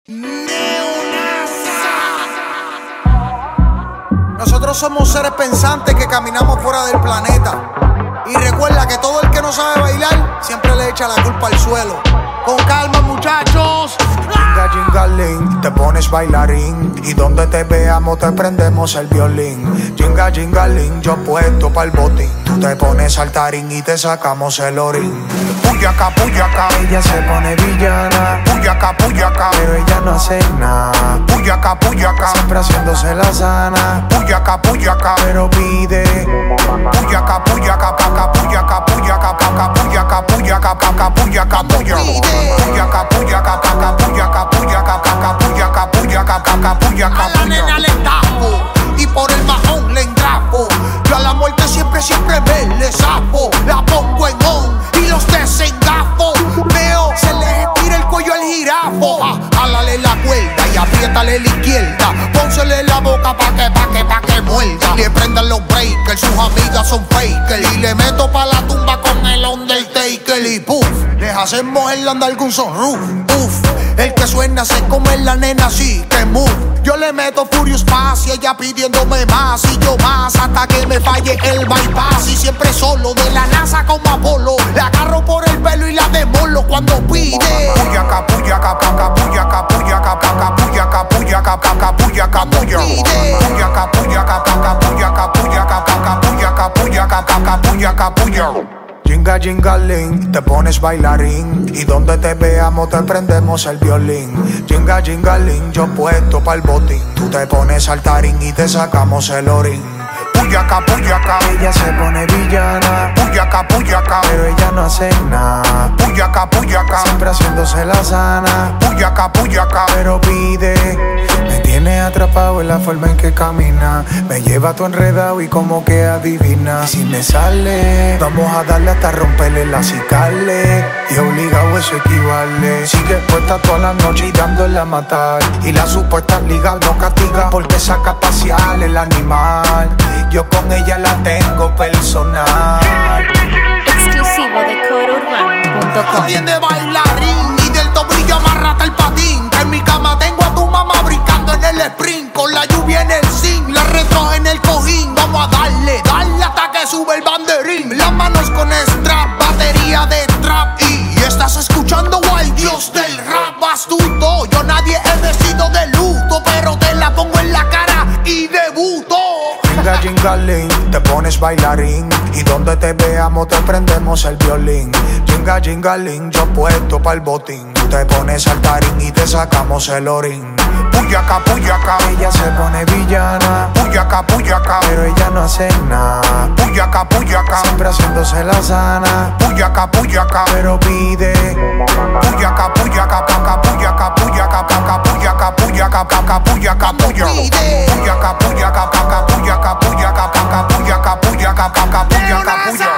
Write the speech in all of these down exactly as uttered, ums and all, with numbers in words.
Nosotros somos seres pensantes que caminamos fuera del planeta. Y recuerda que todo el que no sabe bailar siempre le echa la culpa al suelo. Con calma, muchachos. Jinga, jingaling, te pones bailarín. Y donde te veamos te prendemos el violín. Jinga, jingaling, yo puesto pa'l botín. Tú te pones saltarín y te sacamos el orín. Puyaca, puyaca, ella se pone villana. Puyaca, puyaca, pero ella no hace nada. Puyaca, puyaca, siempre haciéndose la sana. Puyaca, puyaca, pero pide. Puyaca, puyaca, paca, puyaca, puyaca, paca, puyaca, puyaca, paca, puyaca, puyaca. Puyaca, puyaca, paca, puyaca, puyaca, paca, puyaca, puyaca, paca, puyaca. A la nena le tapo y por el majón le engrapo. Yo a la muerte siempre, siempre me le zapo. La pongo en on y los desengafo. Veo, se le tira el cuello al jirafo. Jálale la cuerda y apriétale la izquierda. Pónsele la boca pa' que, pa' que, pa' que muerda. Le prendan los breakers, sus amigas son fakers. Y le meto pa' la tumba con el Undertaker. Y puff, les hacemos el andar con sunroof. Puff, el que suena se come la nena así que move. Yo le meto Furious Pass y ella pidiéndome más y yo más hasta que me falle el bypass. Y siempre solo de la NASA como Apolo. La agarro por el pelo y la demolo cuando pide. Puyaca, puyaca, paca, puyaca, puyaca, paca, puyaca, puyaca, paca, puyaca, puyaca. Puyaca, puyaca, paca, puyaca, puyaca, paca, puyaca, puyaca, paca, puyaca, puyaca. Jinga, jingaling, te pones bailarín. Y donde te veamos te prendemos el violín. Jinga, jingaling, yo puesto pa'l botín. Tú te pones saltarín y te sacamos el orín. Puyaca, puyaca, ella se pone villana. Puyaca, puyaca, pero ella no hace nada. Puyaca, puyaca, siempre haciéndose la sana. Puyaca, puyaca, pero pide. Me tiene atrapado en la forma en que camina. Me lleva todo enredado y como que adivina. Y si me sale, vamos a darle hasta romperle la cicale. Y obligado eso equivale. Sigue puesta toda la noche y dándole a matar. Y la supuesta liga no castiga porque saca pasear el animal. Yo con ella la tengo personal. Exclusivo de coro urbano punto com. Atiende bailarín y del tobillo amarrate el patín. Que en mi cama tengo a tu mamá brincando en el sprint. Con la lluvia en el zinc, la retro en el cojín. Vamos a darle, darle hasta que sube el banderín. Las manos con strap, batería de trap. Y estás escuchando al dios del rap astuto. Yo nadie he vestido de luto, pero te la pongo en la cara y debuto. Jinga, jingaling, te pones bailarín. Y donde te veamos te prendemos el violín. Jinga, jingaling, yo puesto pa'l botín. Tú te pones saltarín y te sacamos el orín. Puyaca, puyaca, ella se pone villana. Puyaca, puyaca, pero ella no hace nada. Puyaca, puyaca, siempre haciéndose la sana. Puyaca, puyaca, pero pide. Puyaca, puyaca, paca, puyaca, puyaca, paca, puyaca, puyaca, paca, puyaca, puyaca. Puyaca, puyaca, paca, puyaca, puyaca, paca, puyaca, puyaca, paca, puyaca, puyaca.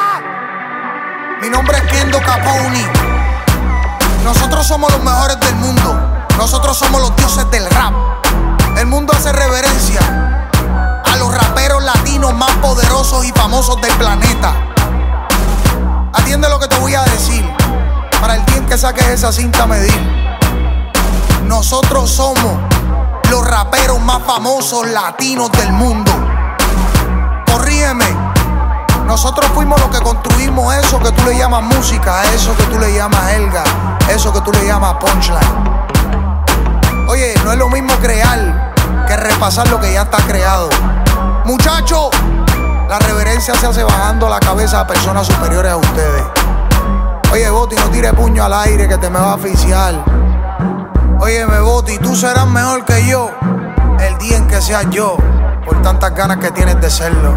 Mi nombre es Kendo Caponi. Nosotros somos los mejores del mundo. Nosotros somos los dioses del rap. El mundo hace reverencia a los raperos latinos más poderosos y famosos del planeta. Atiende lo que te voy a decir para el día en que saques esa cinta a medir. Nosotros somos los raperos más famosos latinos del mundo. Corrígeme. Nosotros fuimos los que construimos eso que tú le llamas música, eso que tú le llamas elga, eso que tú le llamas punchline. Oye, no es lo mismo crear que repasar lo que ya está creado. Muchachos, la reverencia se hace bajando la cabeza a personas superiores a ustedes. Oye, Boti, no tire puño al aire que te me va a asfixiar. Óyeme, Boti, tú serás mejor que yo el día en que seas yo, por tantas ganas que tienes de serlo.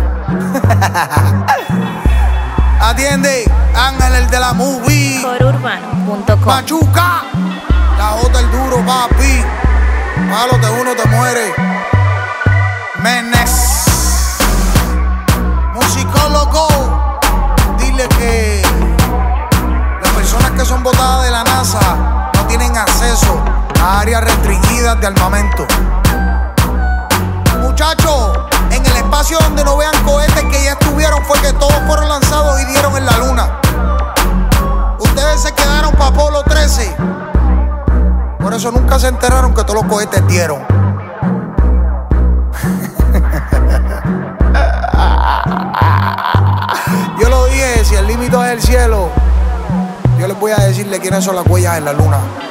Atiende, Ángel, el de la movie. coro urbano punto com. Pachuca, la J el duro, papi. Malo de uno te muere. Menes, musicólogo, dile que las personas que son votadas de la NASA no tienen acceso a áreas restringidas de armamento. Muchachos, en el espacio donde no vean cohetes que ya estuvieron fue que todos fueron lanzados y dieron en la luna. Ustedes se quedaron para Apolo trece. Por eso nunca se enteraron que todos los cohetes dieron. Yo lo dije, si el límite es el cielo, yo les voy a decirle quiénes son las huellas en la luna.